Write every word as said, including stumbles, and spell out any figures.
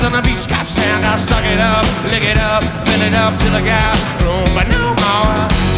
On the beach, got sand, I suck it up, lick it up, fill it up till I got room, but no more.